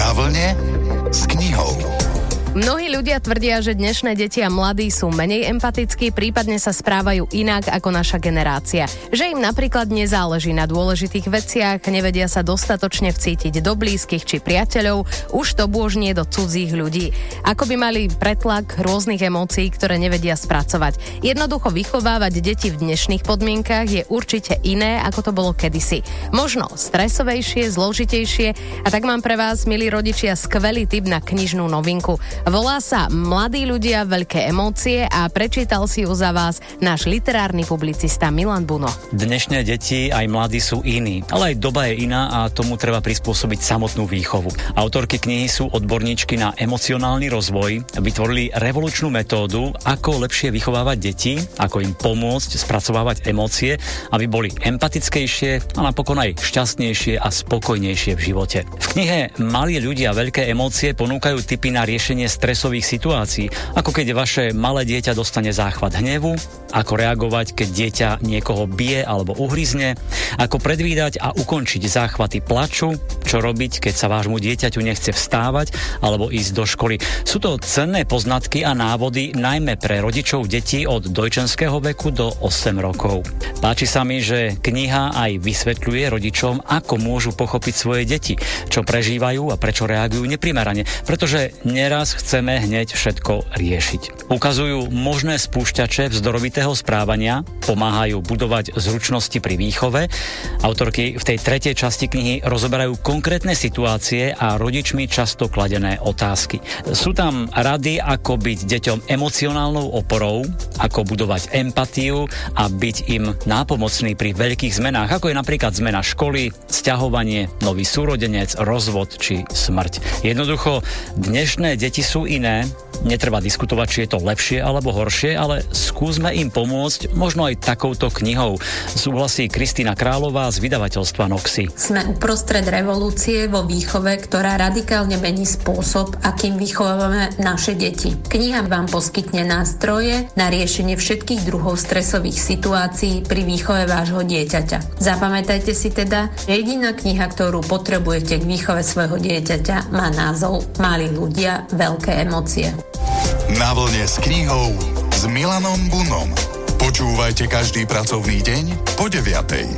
Na vlne s knihou. Mnohí ľudia tvrdia, že dnešné deti a mladí sú menej empatickí, prípadne sa správajú inak ako naša generácia. Že im napríklad nezáleží na dôležitých veciach, nevedia sa dostatočne vcítiť do blízkych či priateľov, už to bôžnie do cudzích ľudí. Ako by mali pretlak rôznych emócií, ktoré nevedia spracovať. Jednoducho vychovávať deti v dnešných podmienkach je určite iné, ako to bolo kedysi. Možno stresovejšie, zložitejšie, a tak mám pre vás, milí rodičia, skvelý tip na knižnú novinku. Volá sa Mladí ľudia, veľké emócie a prečítal si ju za vás náš literárny publicista Milan Buno. Dnešné deti aj mladí sú iní, ale aj doba je iná a tomu treba prispôsobiť samotnú výchovu. Autorky knihy sú odborníčky na emocionálny rozvoj, vytvorili revolučnú metódu, ako lepšie vychovávať deti, ako im pomôcť spracovávať emócie, aby boli empatickejšie a napokon aj šťastnejšie a spokojnejšie v živote. V knihe Malí ľudia, veľké emócie ponúkajú tipy na riešenie stresových situácií, ako keď vaše malé dieťa dostane záchvat hnevu, ako reagovať, keď dieťa niekoho bije alebo uhryzne, ako predvídať a ukončiť záchvaty plaču, čo robiť, keď sa vášmu dieťaťu nechce vstávať alebo ísť do školy. Sú to cenné poznatky a návody najmä pre rodičov detí od dojčenského veku do 8 rokov. Páči sa mi, že kniha aj vysvetľuje rodičom, ako môžu pochopiť svoje deti, čo prežívajú a prečo reagujú neprimerane, pretože neraz chceme hneď všetko riešiť. Ukazujú možné spúšťače vzdorovitého správania, pomáhajú budovať zručnosti pri výchove. Autorky v tej tretej časti knihy rozoberajú konkrétne situácie a rodičmi často kladené otázky. Sú tam rady, ako byť deťom emocionálnou oporou, ako budovať empatiu a byť im nápomocný pri veľkých zmenách, ako je napríklad zmena školy, sťahovanie, nový súrodenec, rozvod či smrť. Jednoducho, dnešné deti sú iné, netreba diskutovať, či je to lepšie alebo horšie, ale skúsme im pomôcť možno aj takouto knihou. Súhlasí Kristína Králová z vydavateľstva Noxy. Sme uprostred revolúcie vo výchove, ktorá radikálne mení spôsob, akým vychovávame naše deti. Kniha vám poskytne nástroje na riešenie všetkých druhov stresových situácií pri výchove vášho dieťaťa. Zapamätajte si teda, že jediná kniha, ktorú potrebujete k výchove svojho dieťaťa, má názov Malí ľudia, veľké emócie. Na vlne s knihou s Milanom Bunom. Počúvajte každý pracovný deň po 9:00.